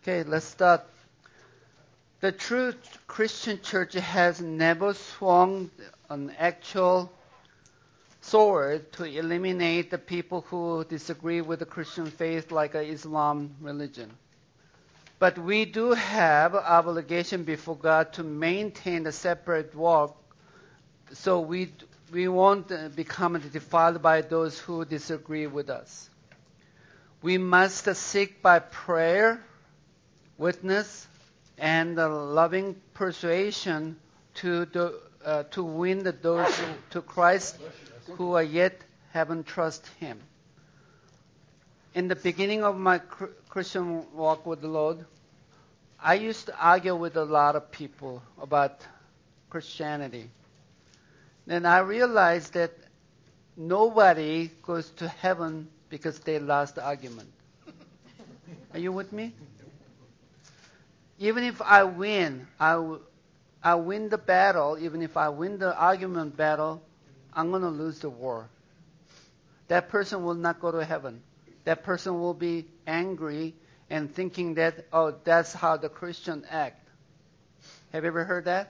Okay, let's start. The true Christian church has never swung an actual sword to eliminate the people who disagree with the Christian faith like Islam religion. But we do have obligation before God to maintain the separate walk so we won't become defiled by those who disagree with us. We must seek by prayer, witness, and loving persuasion to win those to Christ who are yet haven't trusted Him. In the beginning of my Christian walk with the Lord, I used to argue with a lot of people about Christianity. Then I realized that nobody goes to heaven because they lost the argument. Are you with me? Even if I win, I win the battle. Even if I win the argument battle, I'm going to lose the war. That person will not go to heaven. That person will be angry and thinking that, oh, that's how the Christian act. Have you ever heard that?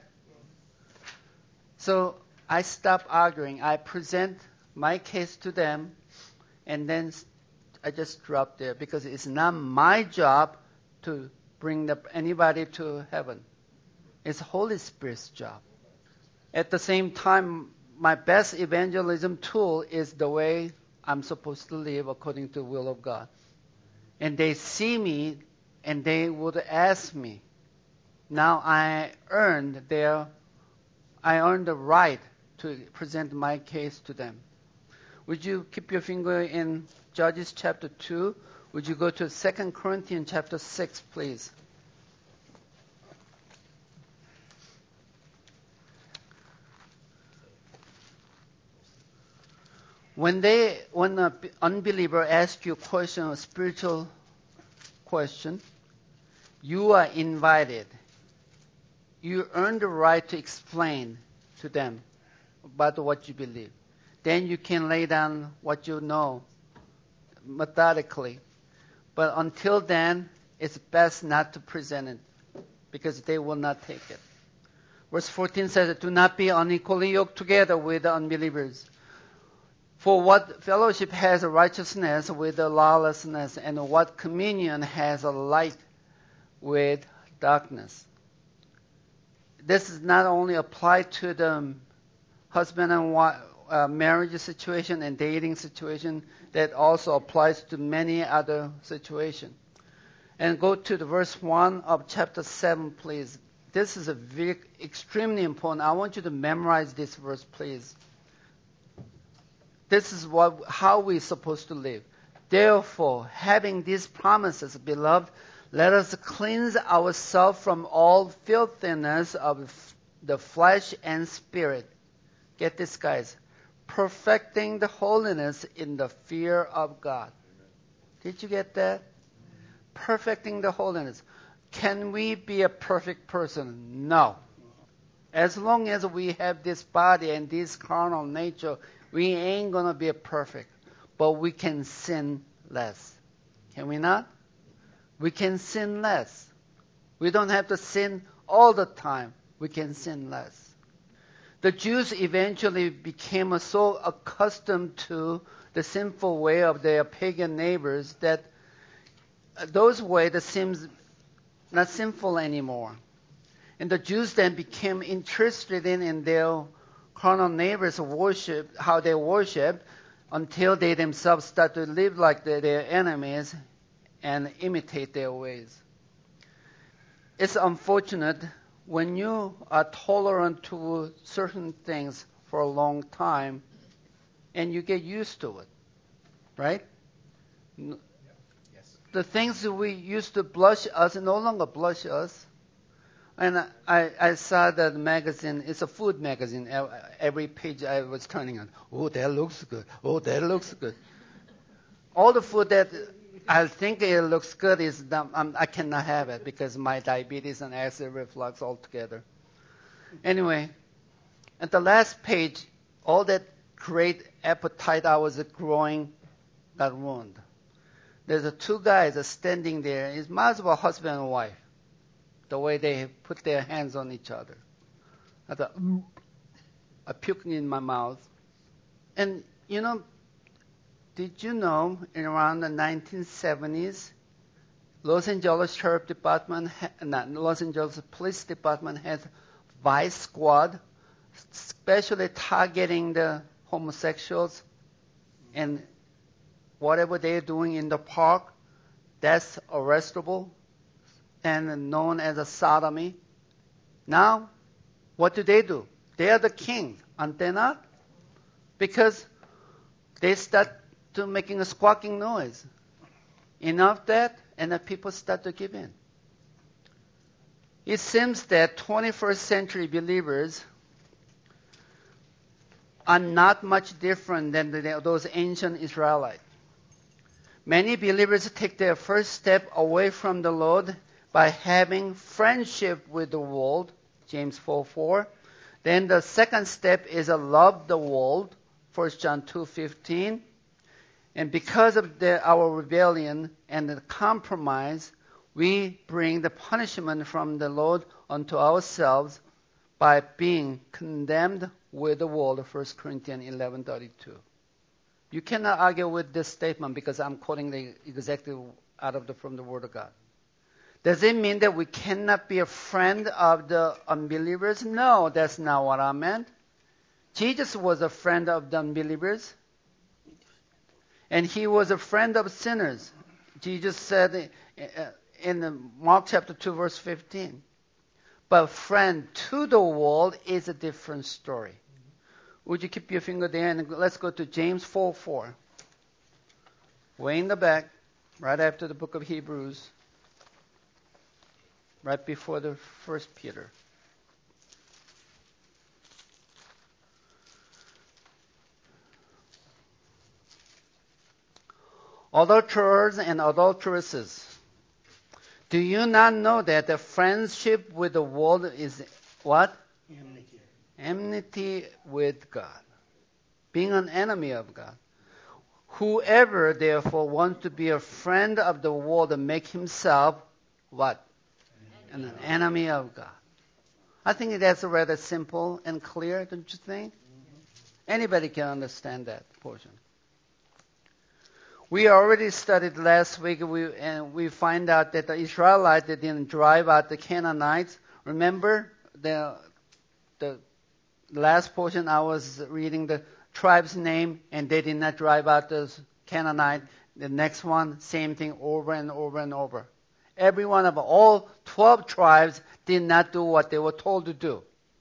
So I stop arguing. I present my case to them, and then I just drop there because it's not my job to bring anybody to heaven. It's Holy Spirit's job. At the same time, my best evangelism tool is the way I'm supposed to live according to the will of God. And they see me and they would ask me. Now I earned the right to present my case to them. Would you keep your finger in Judges chapter 2? Would you go to 2 Corinthians chapter 6, please? When an unbeliever asks you a question, a spiritual question, you are invited. You earn the right to explain to them about what you believe. Then you can lay down what you know methodically. But until then, it's best not to present it because they will not take it. Verse 14 says, do not be unequally yoked together with the unbelievers. For what fellowship has righteousness with lawlessness, and what communion has light with darkness? This is not only applied to the husband and wife marriage situation and dating situation, that also applies to many other situations. And go to the verse 1 of chapter 7, please. This is extremely important. I want you to memorize this verse, please. This is how we're supposed to live. Therefore, having these promises, beloved, let us cleanse ourselves from all filthiness of the flesh and spirit. Get this, guys. Perfecting the holiness in the fear of God. Did you get that? Perfecting the holiness. Can we be a perfect person? No. As long as we have this body and this carnal nature, we ain't going to be perfect. But we can sin less. Can we not? We can sin less. We don't have to sin all the time. We can sin less. The Jews eventually became so accustomed to the sinful way of their pagan neighbors that those ways seems not sinful anymore. And the Jews then became interested in their carnal neighbors' worship, how they worship, until they themselves start to live like their enemies and imitate their ways. It's unfortunate when you are tolerant to certain things for a long time and you get used to it, right? Yes. The things that we used to blush us no longer blush us. And I saw that magazine. It's a food magazine. Every page I was turning on. Oh, that looks good. Oh, that looks good. All the food that I think it looks good is I cannot have it because my diabetes and acid reflux altogether. Anyway, at the last page, all that great appetite I was growing got ruined. There's two guys standing there. It might as well husband and wife, the way they put their hands on each other. I thought, I puked in my mouth. And, did you know in around the 1970s, Los Angeles Sheriff Department, Los Angeles Police Department has vice squad, especially targeting the homosexuals, and whatever they're doing in the park, that's arrestable and known as a sodomy. Now, what do? They are the king, aren't they not? Because they start to making a squawking noise. Enough that, and the people start to give in. It seems that 21st century believers are not much different than those ancient Israelites. Many believers take their first step away from the Lord by having friendship with the world, James 4:4. Then the second step is a love the world, 1 John 2:15. And because of our rebellion and the compromise, we bring the punishment from the Lord unto ourselves by being condemned with the world, 1 Corinthians 11:32. You cannot argue with this statement because I'm quoting exactly from the Word of God. Does it mean that we cannot be a friend of the unbelievers? No, that's not what I meant. Jesus was a friend of the unbelievers. And he was a friend of sinners. Jesus said in Mark chapter 2, verse 15. But friend to the world is a different story. Would you keep your finger there and let's go to James 4:4. Way in the back, right after the book of Hebrews, right before the 1 Peter. Adulterers and adulteresses, do you not know that the friendship with the world is what? Enmity. Enmity with God. Being an enemy of God. Whoever, therefore, wants to be a friend of the world and make himself what? An enemy of God. I think that's rather simple and clear, don't you think? Anybody can understand that portion. We already studied last week, and we find out that the Israelites didn't drive out the Canaanites. Remember the last portion I was reading the tribe's name, and they did not drive out the Canaanite. The next one, same thing over and over and over. Every one of all 12 tribes did not do what they were told to do.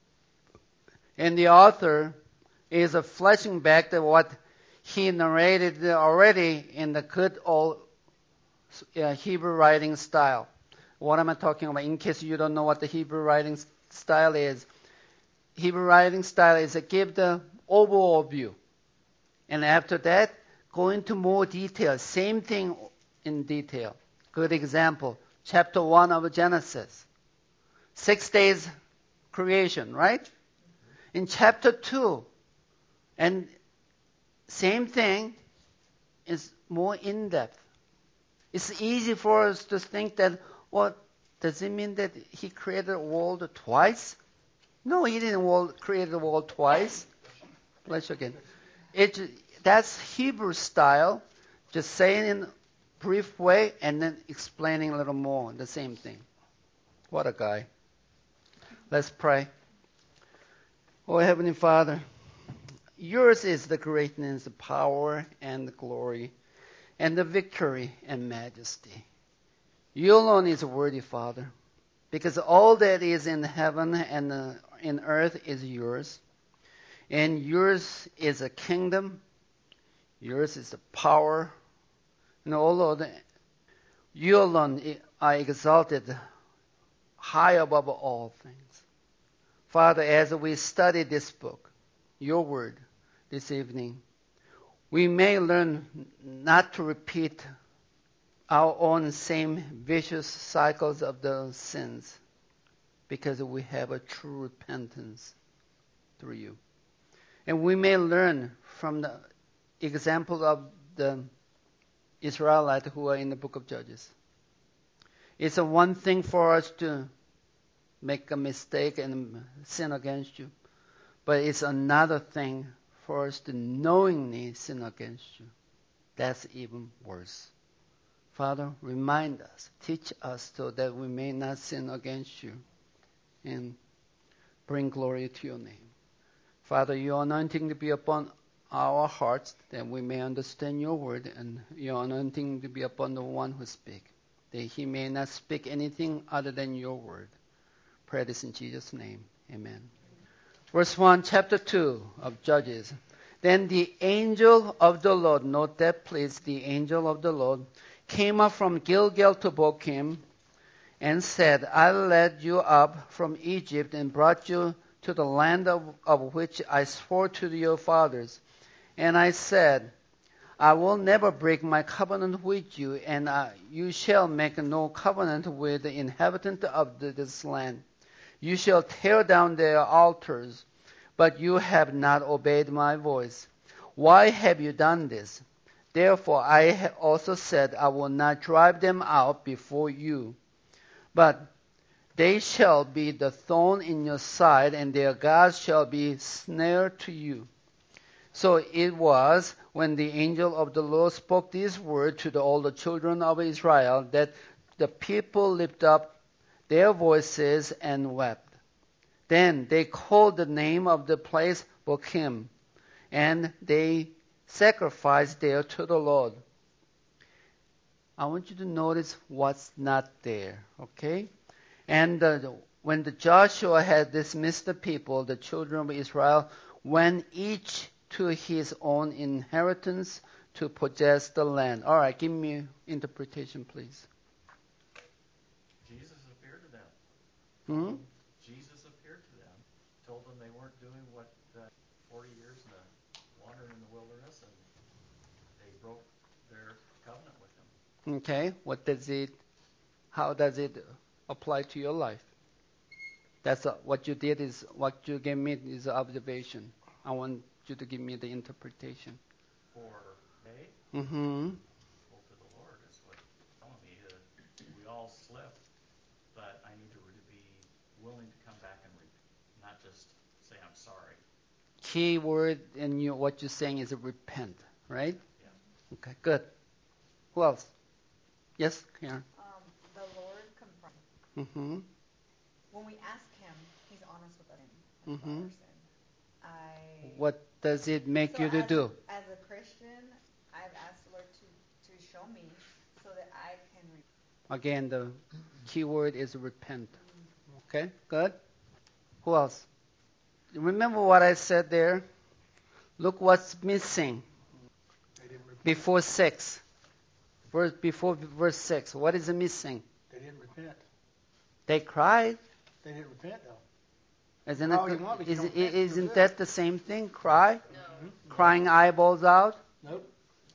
And the author is flashing back to what he narrated already in the good old Hebrew writing style. What am I talking about? In case you don't know what the Hebrew writing style is. Hebrew writing style is to give the overall view. And after that, go into more detail. Same thing in detail. Good example. Chapter 1 of Genesis. 6 days creation, right? In chapter 2, and same thing is more in-depth. It's easy for us to think that, what, does it mean that he created the world twice? No, he didn't create the world twice. Bless you again. That's Hebrew style, just saying in a brief way and then explaining a little more, the same thing. What a guy. Let's pray. Oh, Heavenly Father, yours is the greatness, the power, and the glory, and the victory and majesty. You alone is worthy, Father, because all that is in heaven and in earth is yours. And yours is a kingdom. Yours is the power. And oh Lord, you alone are exalted high above all things. Father, as we study this book, your word, this evening, we may learn not to repeat our own same vicious cycles of the sins because we have a true repentance through you. And we may learn from the example of the Israelites who are in the book of Judges. It's a one thing for us to make a mistake and sin against you, but it's another thing for us to knowingly sin against you. That's even worse. Father, remind us, teach us so that we may not sin against you and bring glory to your name. Father, your anointing to be upon our hearts that we may understand your word, and your anointing to be upon the one who speaks, that he may not speak anything other than your word. Pray this in Jesus' name. Amen. Verse 1, chapter 2 of Judges. Then the angel of the Lord, note that please, the angel of the Lord, came up from Gilgal to Bochim and said, I led you up from Egypt and brought you to the land of which I swore to your fathers. And I said, I will never break my covenant with you, and you shall make no covenant with the inhabitant of this land. You shall tear down their altars, but you have not obeyed my voice. Why have you done this? Therefore I also said, I will not drive them out before you, but they shall be the thorn in your side, and their gods shall be snare to you. So it was when the angel of the Lord spoke these words to all the children of Israel that the people lifted up their voices and wept. Then they called the name of the place Bochim, and they sacrificed there to the Lord. I want you to notice what's not there, okay? And when Joshua had dismissed the people, the children of Israel went each to his own inheritance to possess the land. All right, give me interpretation, please. Jesus appeared to them. Jesus appeared to them, told them they weren't doing what 40 years wandering in the wilderness, and they broke their covenant with him. Okay, how does it apply to your life? That's what you did is what you gave me is observation. I want you to give me the interpretation. For me, Mm-hmm. to the Lord is what telling me we all slip, but I need to be willing to come back and not just say I'm sorry. Key word in what you're saying is repent, right? Yeah. Okay, good. Who else? Yes, Karen. The Lord confronts. Mm-hmm. When we ask him, he's honest with us. Mm-hmm. What does it make you to do? As a Christian, I've asked the Lord to show me so that I can Again, the key word is repent. Okay, good. Who else? Remember what I said there? Look what's missing before 6. Before verse 6. What is missing? They didn't repent. They cried. They didn't repent, though. Isn't that the same thing? Cry? No. Crying eyeballs out? Nope.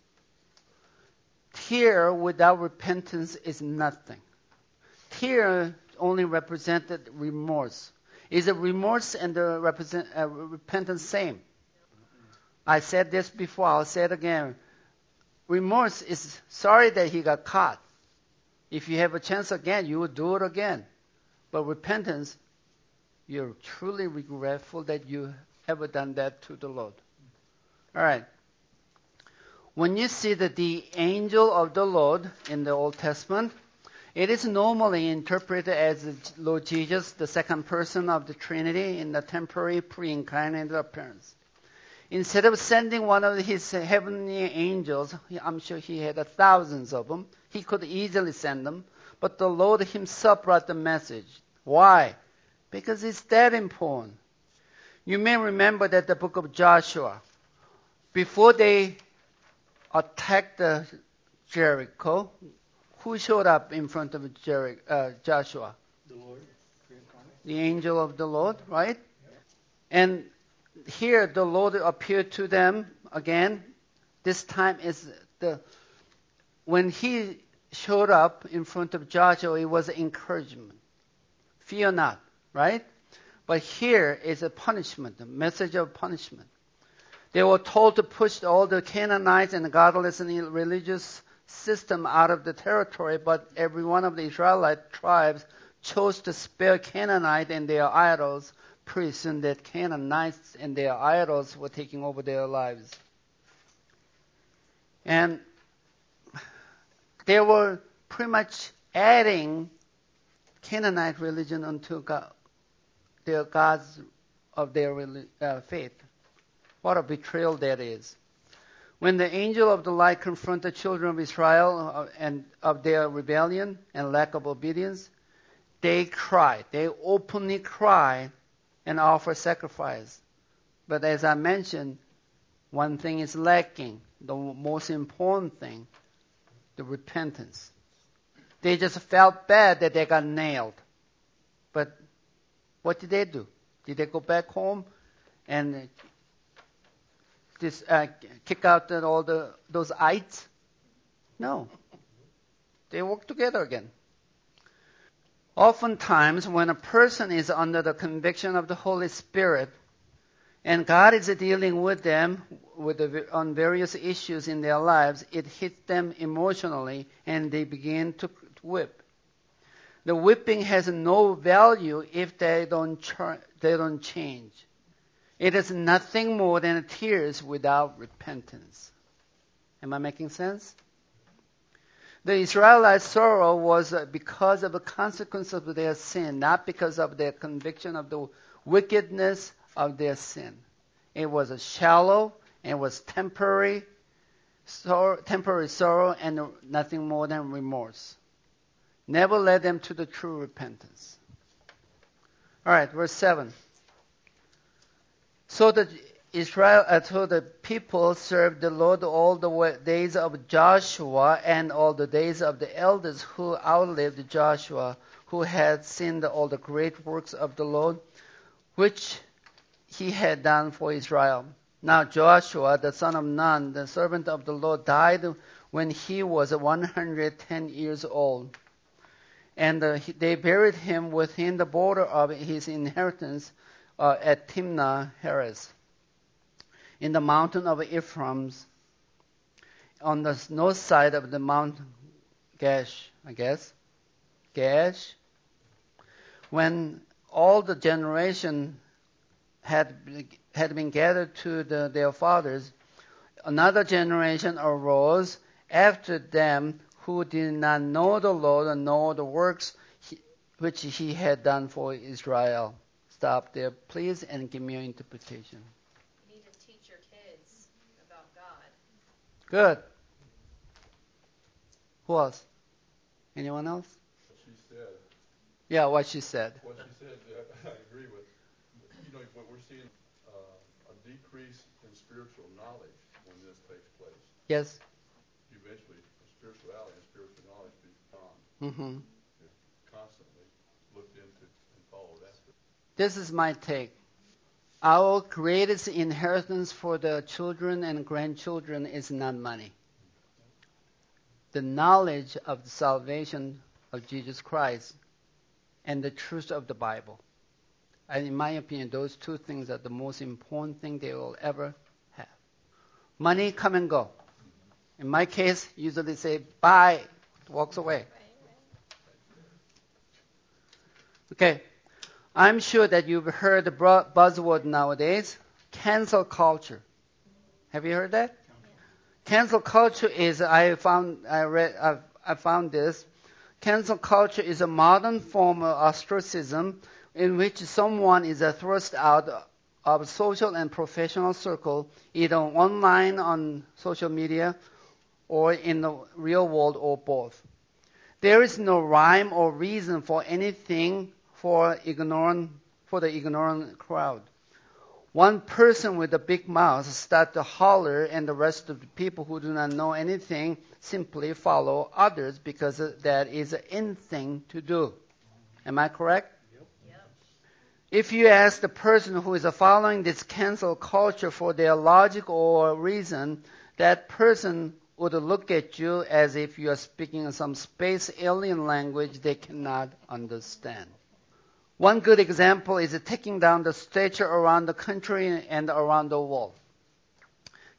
Tear without repentance is nothing. Tear only represented remorse. Is it remorse and the repentance same? I said this before, I'll say it again. Remorse is sorry that he got caught. If you have a chance again, you will do it again. But repentance, you're truly regretful that you ever done that to the Lord. All right. When you see the angel of the Lord in the Old Testament, it is normally interpreted as the Lord Jesus, the second person of the Trinity in the temporary pre-incarnate appearance. Instead of sending one of his heavenly angels, I'm sure he had thousands of them, he could easily send them, but the Lord himself brought the message. Why? Because it's that important. You may remember that the book of Joshua, before they attacked Jericho, who showed up in front of Joshua? The Lord. The angel of the Lord, right? And here the Lord appeared to them again. This time is when he showed up in front of Joshua, it was encouragement. Fear not, right? But here is a punishment, a message of punishment. They were told to push all the Canaanites and godless and religious system out of the territory, but every one of the Israelite tribes chose to spare Canaanite and their idols, priests, and that Canaanites and their idols were taking over their lives. And they were pretty much adding Canaanite religion unto God, their gods of their faith. What a betrayal that is. When the angel of the light confronted the children of Israel and of their rebellion and lack of obedience, they cried. They openly cried and offered sacrifice. But as I mentioned, one thing is lacking, the most important thing, the repentance. They just felt bad that they got nailed. But what did they do? Did they go back home and kick out all those ites? No. They work together again. Oftentimes, when a person is under the conviction of the Holy Spirit, and God is dealing with them on various issues in their lives, it hits them emotionally, and they begin to whip. The whipping has no value if they don't change. It is nothing more than tears without repentance. Am I making sense? The Israelites' sorrow was because of the consequence of their sin, not because of their conviction of the wickedness of their sin. It was a shallow, it was temporary sorrow, and nothing more than remorse. Never led them to the true repentance. All right, verse 7. So the people served the Lord all the days of Joshua and all the days of the elders who outlived Joshua, who had seen all the great works of the Lord, which he had done for Israel. Now Joshua, the son of Nun, the servant of the Lord, died when he was 110 years old. And they buried him within the border of his inheritance at Timnah Heres, in the mountain of Ephraim, on the north side of the Mount Gash, I guess. Gash. When all the generation had been gathered to their fathers, another generation arose after them who did not know the Lord and know the works which he had done for Israel. Stop there, please, and give me your interpretation. You need to teach your kids about God. Good. Who else? Anyone else? What she said. Yeah, what she said. What she said, I agree with. You know, what we're seeing a decrease in spiritual knowledge when this takes place. Yes. Eventually, spirituality and spiritual knowledge be gone. Mm-hmm. Constantly looked into and followed after. This is my take. Our greatest inheritance for the children and grandchildren is not money. The knowledge of the salvation of Jesus Christ and the truth of the Bible. And in my opinion, those two things are the most important thing they will ever have. Money come and go. In my case, usually say, bye, walks away. Okay. I'm sure that you've heard the buzzword nowadays, cancel culture. Have you heard that? Cancel culture is, I found this. Cancel culture is a modern form of ostracism in which someone is thrust out of social and professional circle, either online on social media or in the real world or both. There is no rhyme or reason for anything for the ignorant crowd. One person with a big mouth starts to holler, and the rest of the people who do not know anything simply follow others because that is an in thing to do. Am I correct? Yep. If you ask the person who is following this cancel culture for their logic or reason, that person would look at you as if you are speaking some space alien language they cannot understand. One good example is taking down the statue around the country and around the world.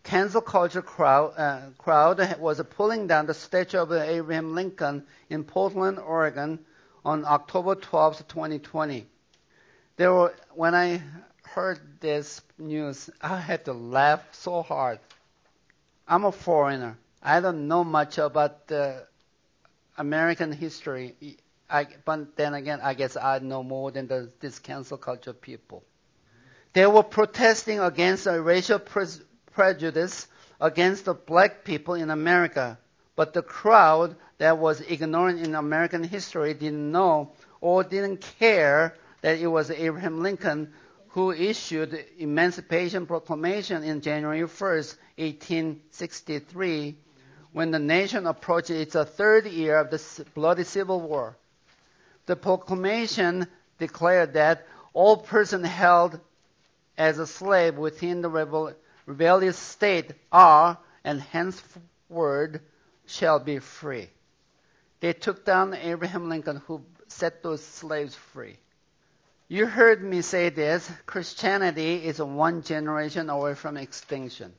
cancel culture crowd was pulling down the statue of Abraham Lincoln in Portland, Oregon on October 12, 2020. When I heard this news, I had to laugh so hard. I'm a foreigner. I don't know much about American history. But then again, I guess I know more than this cancel culture people. They were protesting against a racial prejudice against the black people in America. But the crowd that was ignorant in American history didn't know or didn't care that it was Abraham Lincoln who issued the Emancipation Proclamation in January 1st, 1863, when the nation approached its third year of the bloody Civil War. The proclamation declared that all persons held as a slave within the rebellious state are, and henceforward, shall be free. They took down Abraham Lincoln, who set those slaves free. You heard me say this: Christianity is one generation away from extinction.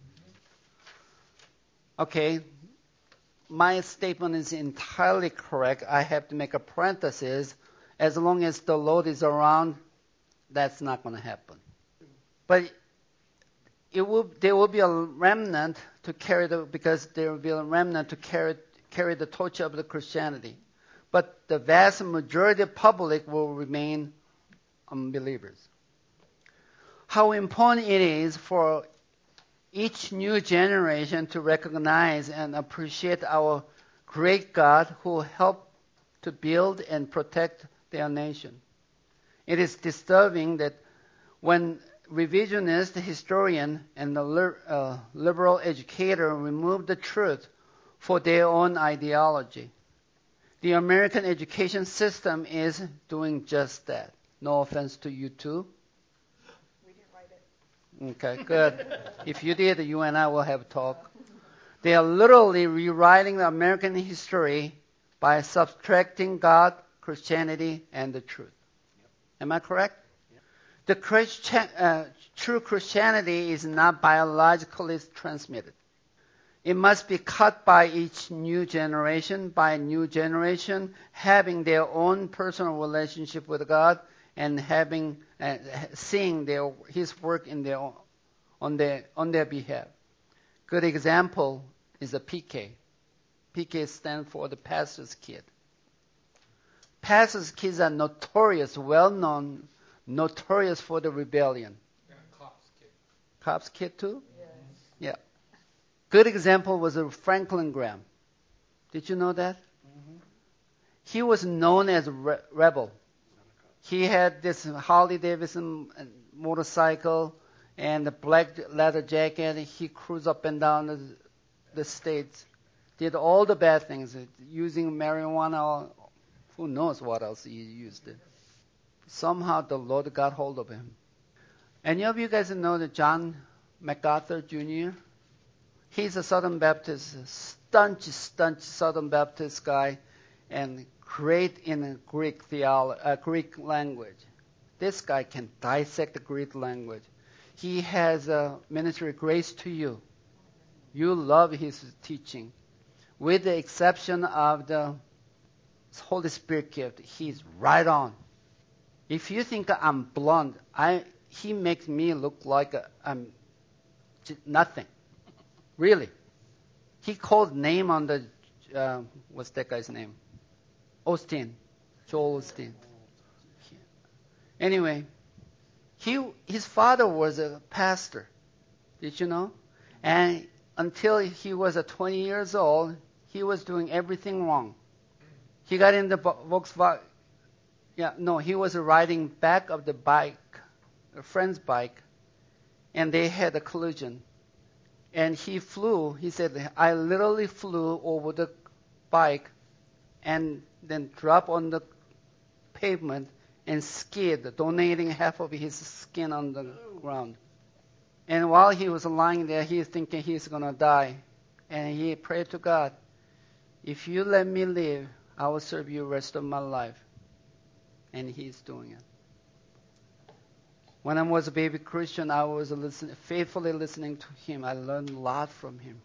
Okay, my statement is entirely correct. I have to make a parenthesis. As long as the Lord is around, that's not going to happen. But there will be a remnant to carry because there will be a remnant to carry the torch of the Christianity. But the vast majority of the public will remain unbelievers. How important it is for each new generation to recognize and appreciate our great God who helped to build and protect their nation. It is disturbing that when revisionist historian and the liberal educator remove the truth for their own ideology. The American education system is doing just that. No offense to you too. We didn't write it. Okay, good. If you did, you and I will have a talk. They are literally rewriting the American history by subtracting God, Christianity, and the truth. Am I correct? The true Christianity is not biologically transmitted. It must be cut by each new generation, by a new generation having their own personal relationship with God and seeing His work on their behalf. Good example is the PK. PK stands for the pastor's kid. Pastor's kids are notorious, well-known, notorious for the rebellion. Yeah, cop's kid. Cop's kid too? Yes. Yeah. Good example was Franklin Graham. Did you know that? Mm-hmm. He was known as a rebel. He had this Harley Davidson motorcycle and a black leather jacket. He cruised up and down the states, did all the bad things, using marijuana, who knows what else he used it. Somehow the Lord got hold of him. Any of you guys know that John MacArthur Jr.? He's a Southern Baptist, staunch Southern Baptist guy, and great in Greek language. This guy can dissect the Greek language. He has a ministry, Grace to You. You love his teaching. With the exception of the Holy Spirit gift, he's right on. If you think I'm blunt, he makes me look like I'm nothing. Really. He called name on the, what's that guy's name? Osteen. Joel Osteen. Anyway, his father was a pastor. Did you know? And until he was 20 years old, he was doing everything wrong. He got in the Volkswagen. He was riding back of the bike, a friend's bike, and they had a collision. And he said, I literally flew over the bike and then dropped on the pavement and skid, donating half of his skin on the ground. And while he was lying there, he was thinking he's going to die. And he prayed to God, if you let me live, I will serve you the rest of my life. And he's doing it. When I was a baby Christian, I was faithfully listening to him. I learned a lot from him.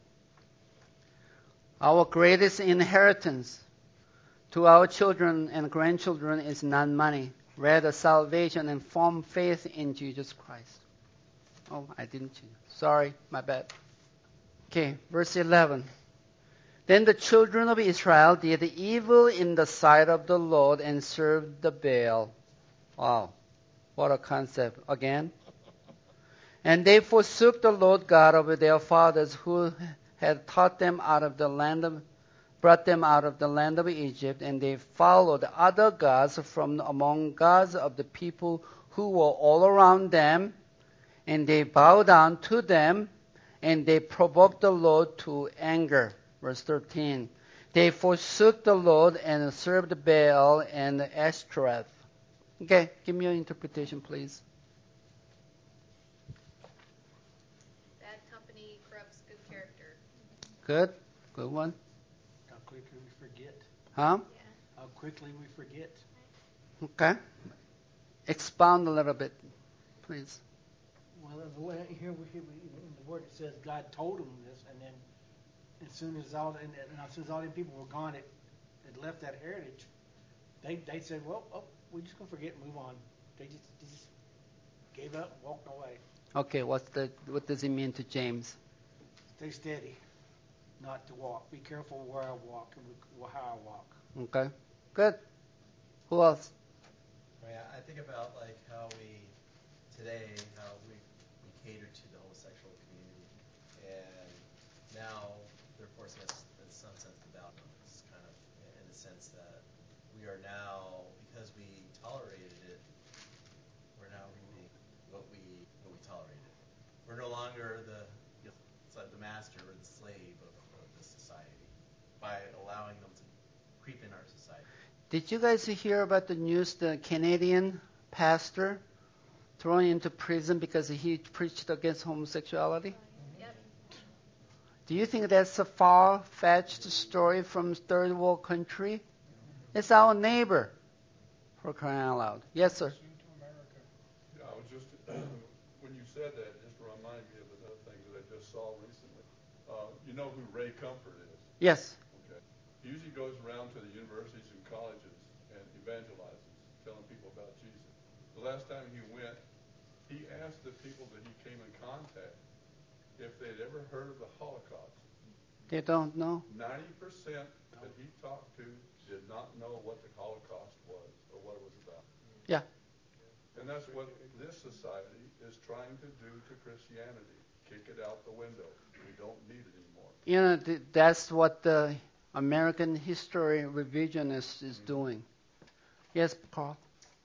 Our greatest inheritance to our children and grandchildren is not money, rather salvation and firm faith in Jesus Christ. Oh, I didn't change. Sorry, my bad. Okay, verse 11. Then the children of Israel did evil in the sight of the Lord and served the Baal. Wow, what a concept. Again. And they forsook the Lord God of their fathers who had taught them brought them out of the land of Egypt, and they followed other gods from among gods of the people who were all around them, and they bowed down to them, and they provoked the Lord to anger. Verse 13. They forsook the Lord and served Baal and Ashtoreth. Okay, give me your interpretation, please. Bad company corrupts good character. Good one. How quickly we forget. Huh? Yeah. How quickly we forget. Okay. Expound a little bit, please. Well, the way here in the word it says God told them this, and then as soon as all them people were gone, it left that heritage. They said, well, we're just gonna forget and move on. They just gave up and walked away. Okay, what does it mean to James? Stay steady, not to walk. Be careful where I walk and how I walk. Okay, good. Who else? I think about like how we cater to the homosexual community, and now they're forcing us in some sense to bow down. It's kind of in the sense that we are now, because we tolerated it, we're now reaping what we tolerated. We're no longer it's like the master or the slave of the society by allowing them to creep in our society. Did you guys hear about the news? The Canadian pastor thrown into prison because he preached against homosexuality? Yep. Do you think that's a far-fetched story from third world country? It's our neighbor, for crying out loud. Yes, sir. Yeah, I was just, when you said that, it just reminded me of another thing that I just saw recently. You know who Ray Comfort is? Yes. Okay. He usually goes around to the universities and colleges and evangelizes, telling people about Jesus. The last time he went, he asked the people that he came in contact if they'd ever heard of the Holocaust. They don't know? 90% that he talked to did not know what the Holocaust was or what it was about. Yeah. And that's what this society is trying to do to Christianity. Kick it out the window. We don't need it anymore. You know, that's what the American history revisionist is doing. Yes, Carl?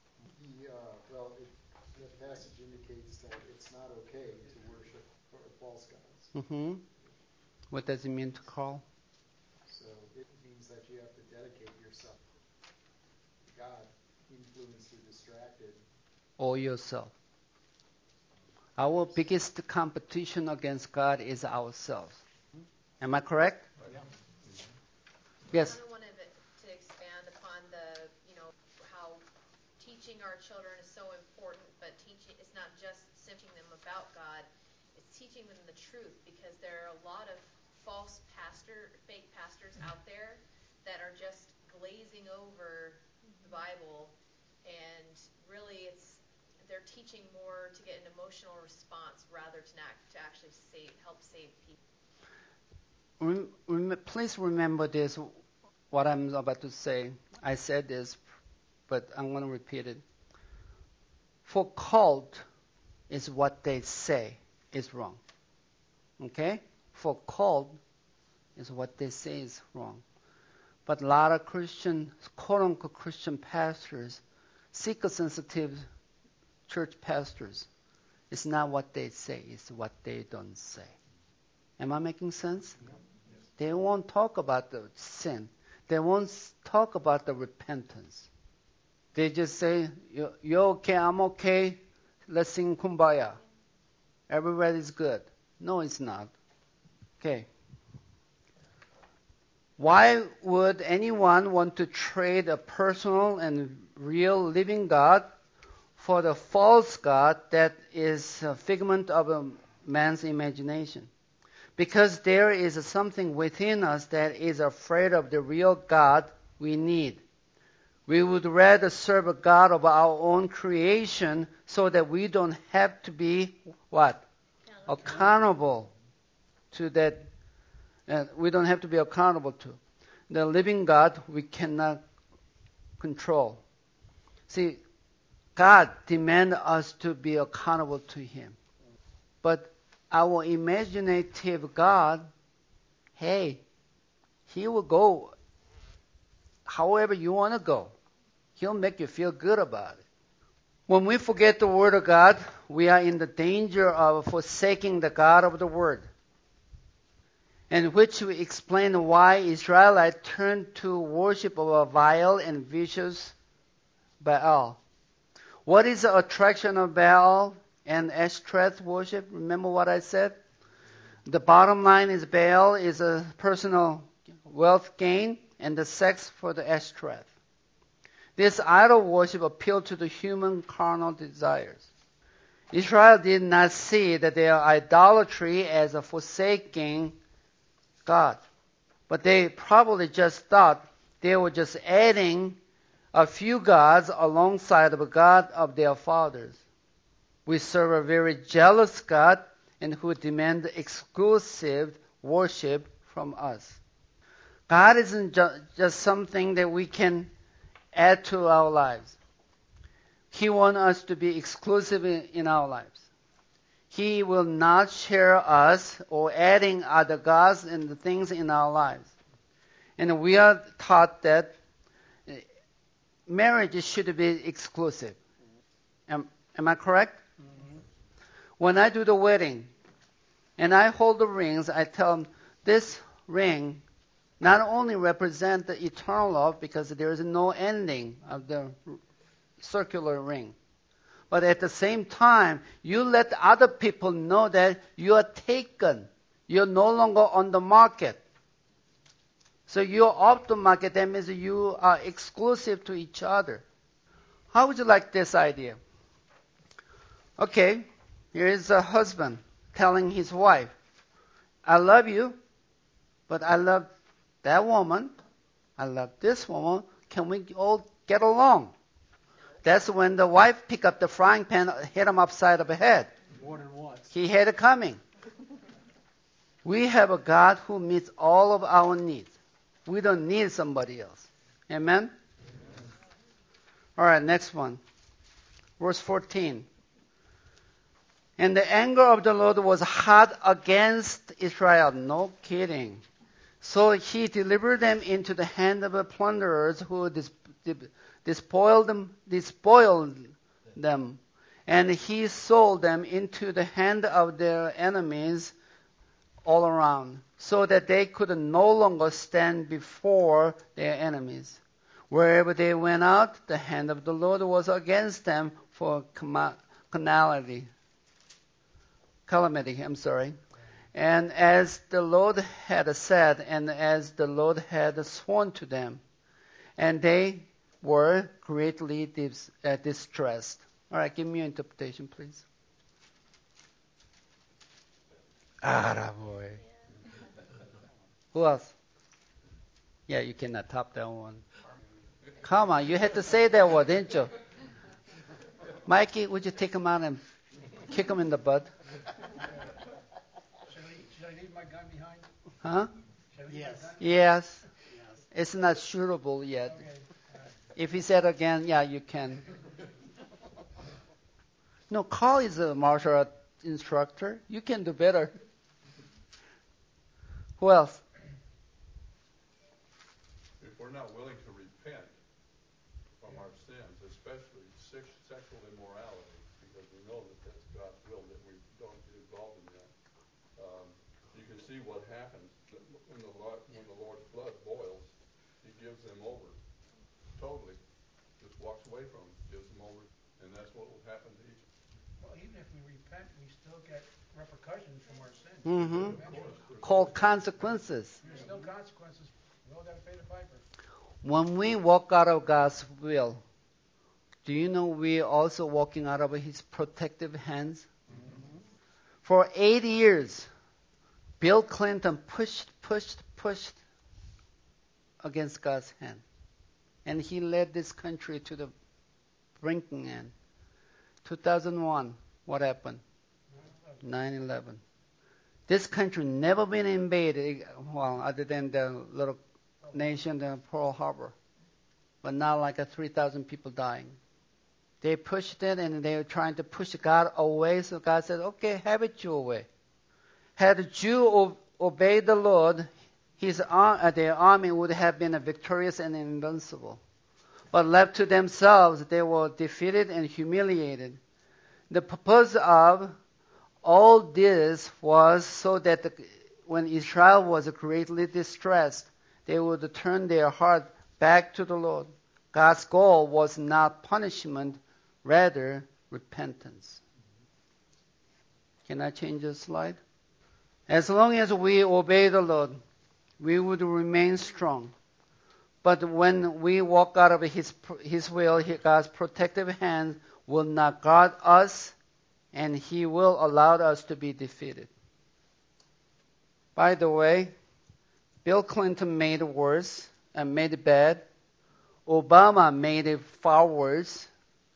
The passage indicates that it's not okay to worship false gods. Mm-hmm. What does it mean to Carl? So it means that you have to dedicate yourself to God, influenced or distracted. Or yourself. Our biggest competition against God is ourselves. Am I correct? Yeah. Yes. I wanted to expand upon how teaching our children is so important, but it's not just teaching them about God, it's teaching them the truth, because there are a lot of fake pastors out there that are just glazing over the Bible, and really they're teaching more to get an emotional response rather to actually help save people. Please remember this, what I'm about to say. I said this, but I'm going to repeat it. For cult is what they say is wrong. Okay? For cult is what they say is wrong. But a lot of Christian, quote-unquote Christian pastors, seeker-sensitive church pastors, it's not what they say, it's what they don't say. Am I making sense? Yeah. They won't talk about the sin. They won't talk about the repentance. They just say, you're okay, I'm okay, let's sing Kumbaya. Everybody's good. No, it's not. Okay. Why would anyone want to trade a personal and real living God for the false god that is a figment of a man's imagination. Because there is something within us that is afraid of the real God we need. We would rather serve a God of our own creation so that we don't have to be what? Accountable to that. We don't have to be accountable to. The living God we cannot control. See, God demands us to be accountable to Him. But our imaginative God, hey, He will go however you want to go. He'll make you feel good about it. When we forget the Word of God, we are in the danger of forsaking the God of the Word. And which we explain why Israelites turned to worship of a vile and vicious Baal. What is the attraction of Baal and Ashtoreth worship? Remember what I said? The bottom line is Baal is a personal wealth gain and the sex for the Ashtoreth. This idol worship appealed to the human carnal desires. Israel did not see that their idolatry as a forsaking God, but they probably just thought they were just adding a few gods alongside of the God of their fathers. We serve a very jealous God and who demands exclusive worship from us. God isn't just something that we can add to our lives. He wants us to be exclusive in our lives. He will not share us or adding other gods and the things in our lives. And we are taught that marriage should be exclusive. Am I correct? Mm-hmm. When I do the wedding and I hold the rings, I tell them this ring not only represents the eternal love because there is no ending of the circular ring, but at the same time, you let other people know that you are taken. You're no longer on the market. So you're off the market. That means you are exclusive to each other. How would you like this idea? Okay, here is a husband telling his wife, I love you, but I love that woman. I love this woman. Can we all get along? That's when the wife pick up the frying pan, hit him upside of the head. More than once. He had it coming. We have a God who meets all of our needs. We don't need somebody else. Amen? All right, next one. Verse 14. And the anger of the Lord was hot against Israel. No kidding. So he delivered them into the hand of the plunderers who despoiled them, and he sold them into the hand of their enemies all around, so that they could no longer stand before their enemies. Wherever they went out, the hand of the Lord was against them for calamity. And as the Lord had said, and as the Lord had sworn to them, and they were greatly distressed. All right, give me your interpretation, please. Boy. Who else? Yeah, you cannot top that one. Come on, you had to say that word, didn't you? Mikey, would you take him out and kick him in the butt? Should I leave my gun behind? Huh? Yes. Yes. It's not shootable yet. Okay. If he said again, yeah, you can. No, Carl is a martial art instructor. You can do better. Who else? If we're not willing to repent from our sins, especially sexual immorality, because we know that that's God's will, that we don't get involved in that, you can see what happens when the Lord's blood boils. He gives them over totally. Just walks away from them, gives them over, and that's what will happen to each. Well, even if we repent, we still get repercussions from our sins. Mm-hmm. Called consequences. There's still consequences. We all got to pay the piper. When we walk out of God's will, Do you know we also walking out of his protective hands? For 8 years, Bill Clinton pushed against God's hand. And he led this country to the brinking end. 2001, what happened? 9/11. This country never been invaded, well, other than the little nation, the Pearl Harbor. But not like 3,000 people dying. They pushed it and they were trying to push God away. So God said, okay, have it your way. Had the Jew obeyed the Lord, their army would have been victorious and invincible. But left to themselves, they were defeated and humiliated. The purpose of all this was so that when Israel was greatly distressed, they would turn their heart back to the Lord. God's goal was not punishment, rather repentance. Can I change the slide? As long as we obey the Lord, we would remain strong. But when we walk out of His will, God's protective hand will not guard us, and He will allow us to be defeated. By the way, Bill Clinton made it worse and made it bad. Obama made it far worse.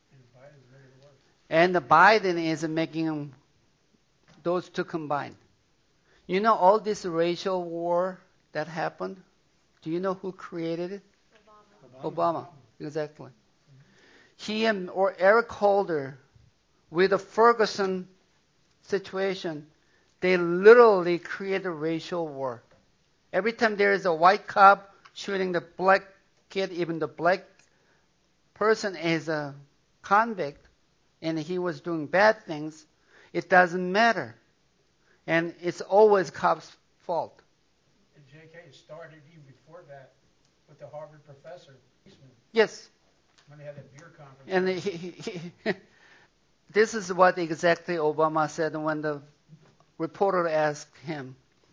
And Biden is making those two combined. You know all this racial war that happened? Do you know who created it? Obama. Exactly. He or Eric Holder, with the Ferguson situation, they literally created a racial war. Every time there is a white cop shooting the black kid, even the black person is a convict, and he was doing bad things, it doesn't matter. And it's always cops' fault. And J.K. started even before that with the Harvard professor. Yes. When they had that beer conference. And this is what exactly Obama said when the reporter asked him.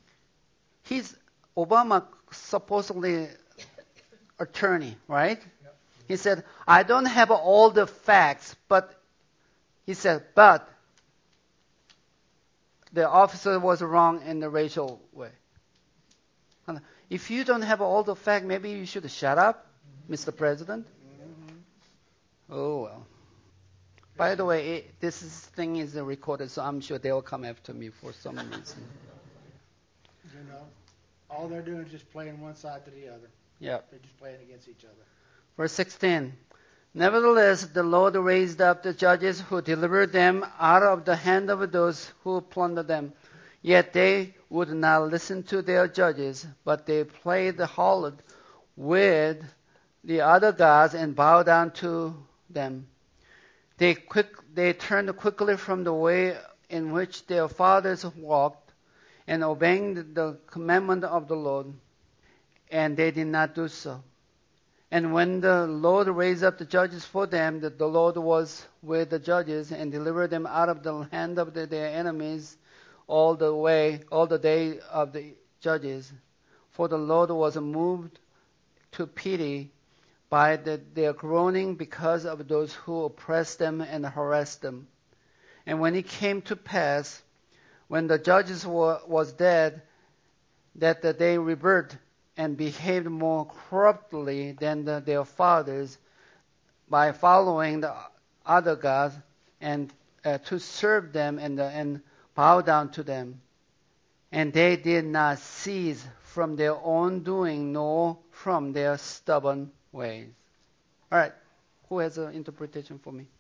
Obama supposedly attorney, right? Yep. He said, I don't have all the facts, but the officer was wrong in the racial way. If you don't have all the facts, maybe you should shut up, Mr. President. Oh, well. By the way, this thing is recorded, so I'm sure they'll come after me for some reason. You know, all they're doing is just playing one side to the other. Yeah. They're just playing against each other. Verse 16. Nevertheless, the Lord raised up the judges who delivered them out of the hand of those who plundered them. Yet they would not listen to their judges, but they played the harlot with the other gods and bowed down to them. They turned quickly from the way in which their fathers walked, and obeying the commandment of the Lord, and they did not do so. And when the Lord raised up the judges for them, the Lord was with the judges and delivered them out of the hand of their enemies all the day of the judges. For the Lord was moved to pity by their groaning because of those who oppressed them and harassed them. And when it came to pass, when the judges was dead, that they rebelled and behaved more corruptly than their fathers by following the other gods and to serve them and bow down to them. And they did not cease from their own doing, nor from their stubborn ways. All right. Who has an interpretation for me?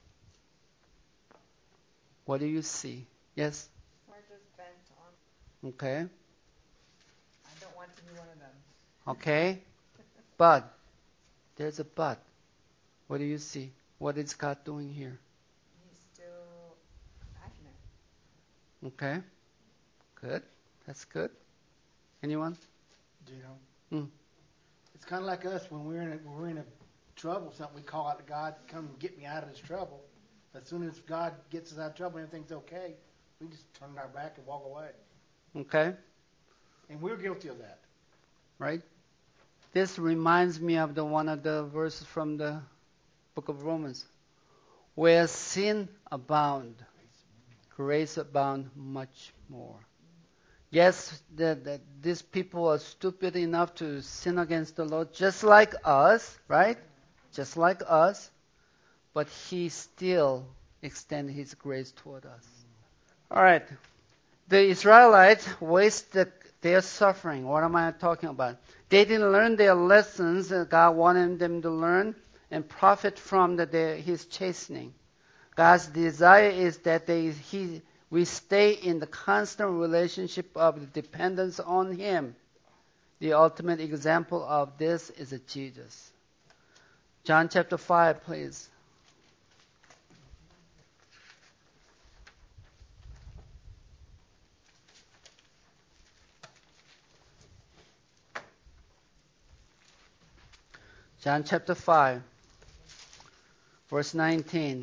What do you see? Yes? We're just bent on. Okay. I don't want to be one of them. Okay. But. There's a but. What do you see? What is God doing here? He's still passionate. Okay. Good. That's good. Anyone? Do you know? Hmm. It's kind of like us when we're in a trouble, something we call out to God, come and get me out of this trouble. As soon as God gets us out of trouble and everything's okay, we just turn our back and walk away. Okay. And we're guilty of that. Right? This reminds me of one of the verses from the book of Romans. Where sin abound, grace abound much more. Yes, these people are stupid enough to sin against the Lord, just like us, right? Just like us. But He still extends His grace toward us. All right. The Israelites wasted their suffering. What am I talking about? They didn't learn their lessons that God wanted them to learn and profit from His chastening. God's desire is that we stay in the constant relationship of dependence on Him. The ultimate example of this is Jesus. John chapter 5, please. John chapter 5, verse 19.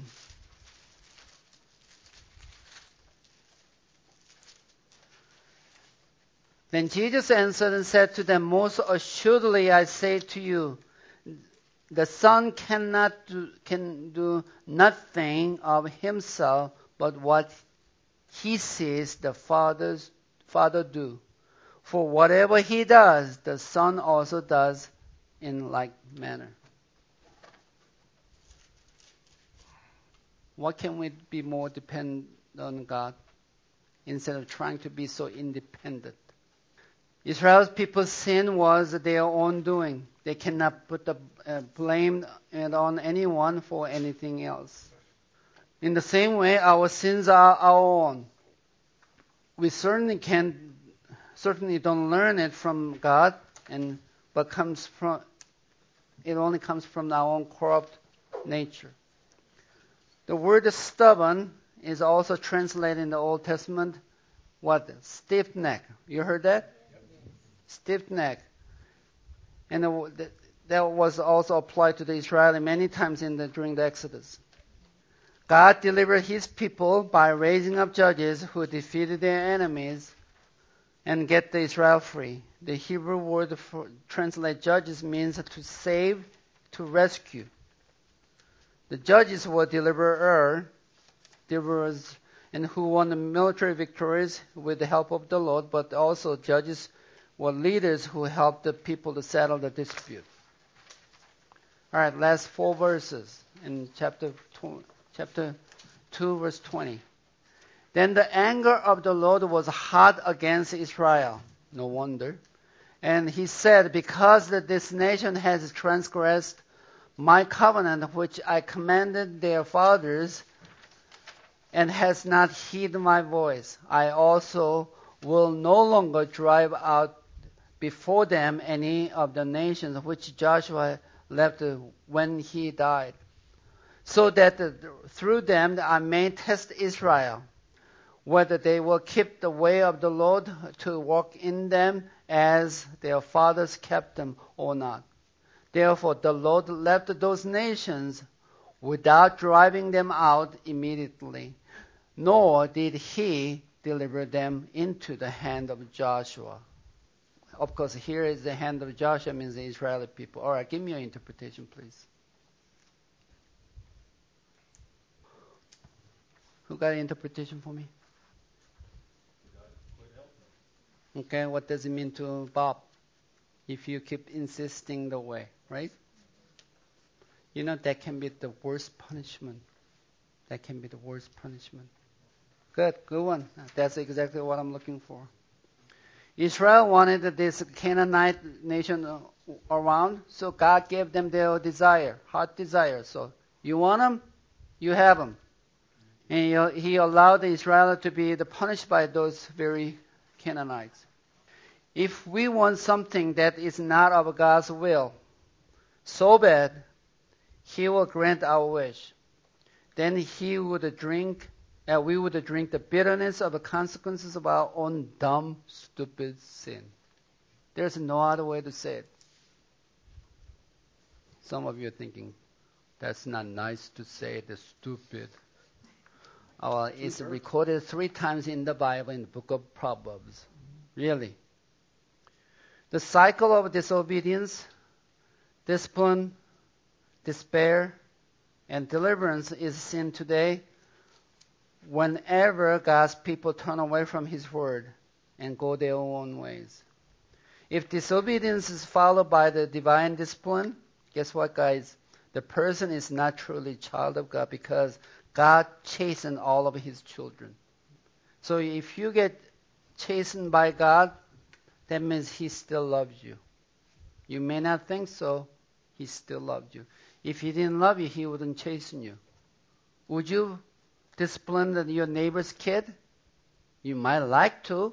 Then Jesus answered and said to them, Most assuredly I say to you, the Son can do nothing of Himself but what He sees the Father do. For whatever He does, the Son also does in like manner. What can we be more dependent on God instead of trying to be so independent? Israel's people's sin was their own doing. They cannot put the blame on anyone for anything else. In the same way, our sins are our own. We certainly don't learn it from God, but it only comes from our own corrupt nature. The word stubborn is also translated in the Old Testament, what? Stiff neck. You heard that? Stiff neck. And that was also applied to the Israelites many times during the Exodus. God delivered His people by raising up judges who defeated their enemies and get the Israel free. The Hebrew word for translate judges means to save, to rescue. The judges were deliverers, and who won the military victories with the help of the Lord, but also judges were leaders who helped the people to settle the dispute. All right, last 4 verses in chapter 2, verse 20. Then the anger of the Lord was hot against Israel. No wonder. And He said, because this nation has transgressed my covenant which I commanded their fathers, and has not heeded my voice, I also will no longer drive out before them any of the nations which Joshua left when he died, so that through them I may test Israel, whether they will keep the way of the Lord to walk in them as their fathers kept them or not. Therefore the Lord left those nations without driving them out immediately, nor did He deliver them into the hand of Joshua. Of course, here is the hand of Joshua, means the Israeli people. All right, give me your interpretation, please. Who got an interpretation for me? Okay, what does it mean to Bob? If you keep insisting the way, right? You know, that can be the worst punishment. That can be the worst punishment. Good one. That's exactly what I'm looking for. Israel wanted this Canaanite nation around, so God gave them their desire, heart desire. So you want them, you have them. And He allowed Israel to be punished by those very Canaanites. If we want something that is not of God's will, so bad, He will grant our wish. Then we would drink the bitterness of the consequences of our own dumb, stupid sin. There's no other way to say it. Some of you are thinking, that's not nice to say, the stupid. It's recorded 3 times in the Bible, in the book of Proverbs. Really. The cycle of disobedience, discipline, despair, And deliverance is seen today whenever God's people turn away from His word and go their own ways. If disobedience is followed by the divine discipline, guess what, guys? The person is not truly a child of God because God chastened all of His children. So if you get chastened by God, that means He still loves you. You may not think so, He still loved you. If He didn't love you, He wouldn't chasten you. Would you discipline your neighbor's kid? You might like to.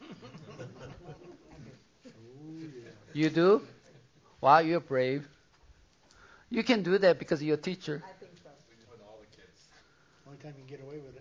You do? Wow, you're brave. You can do that because you're a teacher. I think so. We do it all the kids. Only time you can get away with it.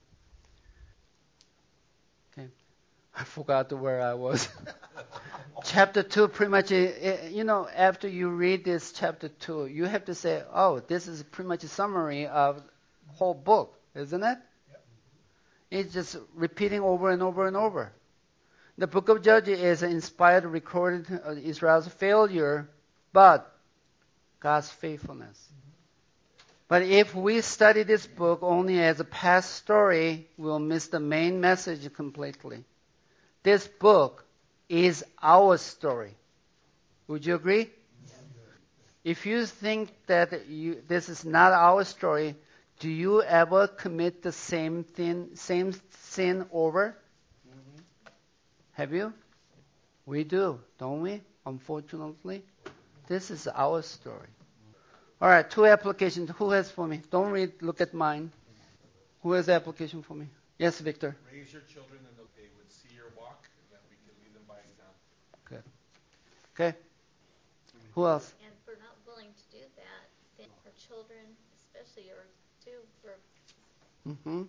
Okay. I forgot where I was. Chapter 2, pretty much, after you read this chapter 2, you have to say, oh, this is pretty much a summary of the whole book, isn't it? Yep. It's just repeating over and over and over. The book of Judges is inspired, recorded Israel's failure, but God's faithfulness. But if we study this book only as a past story, we'll miss the main message completely. This book is our story. Would you agree? If you think that this is not our story, do you ever commit the same sin over? Have you? We do, don't we? Unfortunately. This is our story. All right, 2 applications. Who has for me? Don't read, look at mine. Who has the application for me? Yes, Victor. Raise your children and they would see your walk and that we can lead them by example. Good. Okay. Who else? And if we're not willing to do that, then our children, especially, or too, for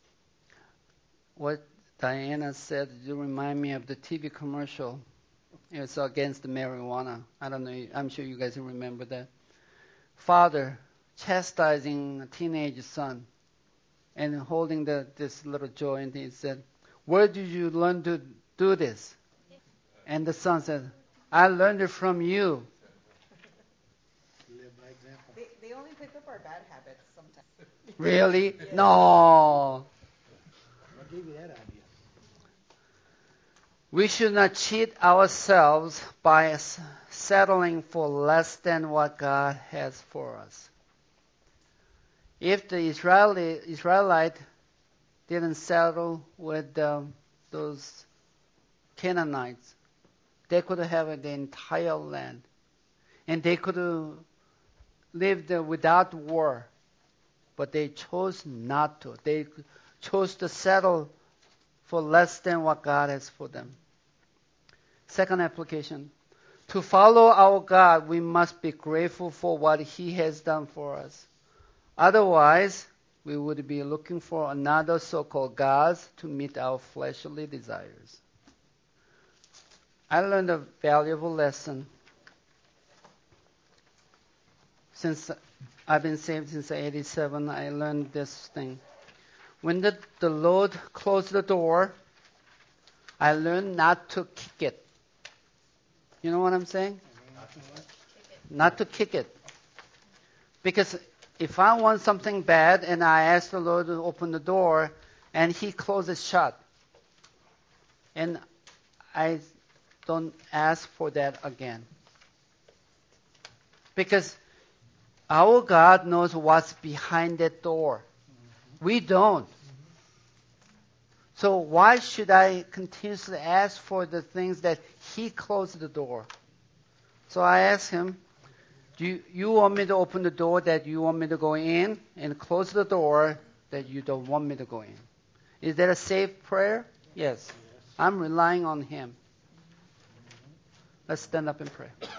What Diana said, you remind me of the TV commercial. It's against the marijuana. I don't know. I'm sure you guys remember that. Father chastising a teenage son and holding this little joint. He said, where did you learn to do this? And the son said, I learned it from you. Live by example. They only pick up our bad habits sometimes. Really? Yes. No. What gave you that idea? We should not cheat ourselves by settling for less than what God has for us. If the Israelite didn't settle with those Canaanites, they could have the entire land. And they could have lived without war. But they chose not to. They chose to settle for less than what God has for them. Second application. To follow our God, we must be grateful for what He has done for us. Otherwise, we would be looking for another so-called God to meet our fleshly desires. I learned a valuable lesson since I've been saved since 1987. I learned this thing. When the Lord closed the door, I learned not to kick it. You know what I'm saying? Not to kick it. Because if I want something bad and I ask the Lord to open the door and He closes shut, and I don't ask for that again. Because our God knows what's behind that door. We don't. So why should I continuously ask for the things that He closed the door? So I asked Him, do you want me to open the door that you want me to go in and close the door that you don't want me to go in? Is that a safe prayer? Yes. I'm relying on Him. Let's stand up and pray.